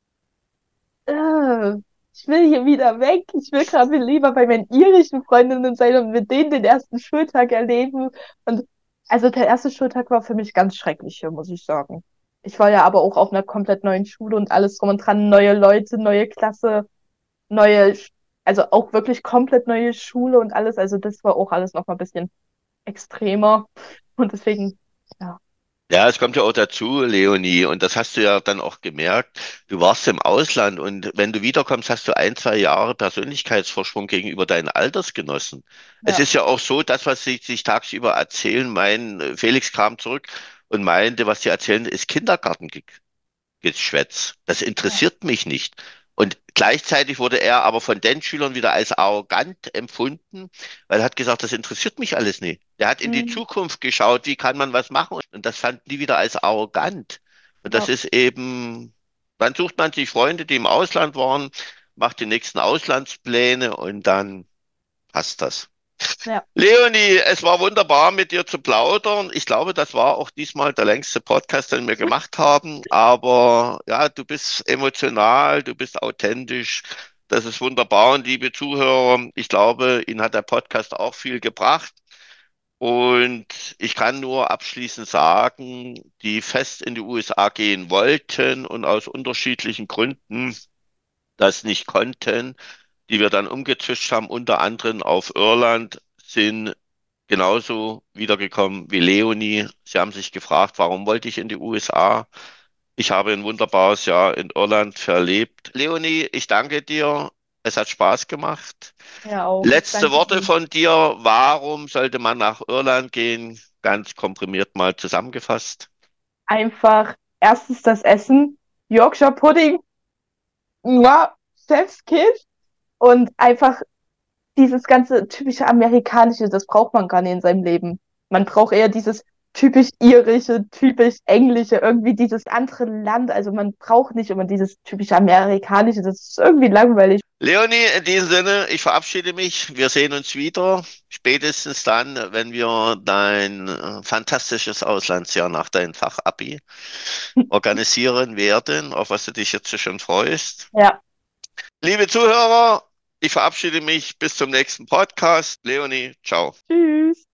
äh, ich will hier wieder weg. Ich will gerade lieber bei meinen irischen Freundinnen sein und mit denen den ersten Schultag erleben. Und also der erste Schultag war für mich ganz schrecklich hier, muss ich sagen. Ich war ja aber auch auf einer komplett neuen Schule und alles drum und dran, neue Leute, neue Klasse, neue, also auch wirklich komplett neue Schule und alles. Also das war auch alles noch mal ein bisschen extremer. Und deswegen, ja. Ja, es kommt ja auch dazu, Leonie, und das hast du ja dann auch gemerkt. Du warst im Ausland und wenn du wiederkommst, hast du 1, 2 Jahre Persönlichkeitsvorsprung gegenüber deinen Altersgenossen. Es Ja. ist ja auch so, das, was sie sich tagsüber erzählen, Felix kam zurück und meinte, was sie erzählen, ist Geschwätz. Das Ja. interessiert mich nicht. Und gleichzeitig wurde er aber von den Schülern wieder als arrogant empfunden, weil er hat gesagt, das interessiert mich alles nicht. Der hat in die Hm, Zukunft geschaut, wie kann man was machen? Und das fanden die wieder als arrogant. Und das ja. ist eben, dann sucht man sich Freunde, die im Ausland waren, macht die nächsten Auslandspläne und dann passt das. Ja. Leonie, es war wunderbar, mit dir zu plaudern. Ich glaube, das war auch diesmal der längste Podcast, den wir gemacht haben. Aber ja, du bist emotional, du bist authentisch. Das ist wunderbar. Und liebe Zuhörer, ich glaube, Ihnen hat der Podcast auch viel gebracht. Und ich kann nur abschließend sagen, die fest in die USA gehen wollten und aus unterschiedlichen Gründen das nicht konnten, die wir dann umgezwischt haben, unter anderem auf Irland, sind genauso wiedergekommen wie Leonie. Sie haben sich gefragt, warum wollte ich in die USA? Ich habe ein wunderbares Jahr in Irland verlebt. Leonie, ich danke dir. Es hat Spaß gemacht. Ja, auch. Ich Letzte danke Worte dir. von dir. Warum sollte man nach Irland gehen? Ganz komprimiert mal zusammengefasst. Einfach erstens das Essen, Yorkshire Pudding, ja, Chef's Kiss und einfach dieses ganze typische Amerikanische, das braucht man gar nicht in seinem Leben. Man braucht eher dieses typisch irische, typisch englische, irgendwie dieses andere Land. Also man braucht nicht immer dieses typische Amerikanische, das ist irgendwie langweilig. Leonie, in diesem Sinne, ich verabschiede mich. Wir sehen uns wieder. Spätestens dann, wenn wir dein fantastisches Auslandsjahr nach deinem Fachabi organisieren werden, auf was du dich jetzt schon freust. Ja, Liebe Zuhörer, ich verabschiede mich bis zum nächsten Podcast. Leonie, ciao. tschüss.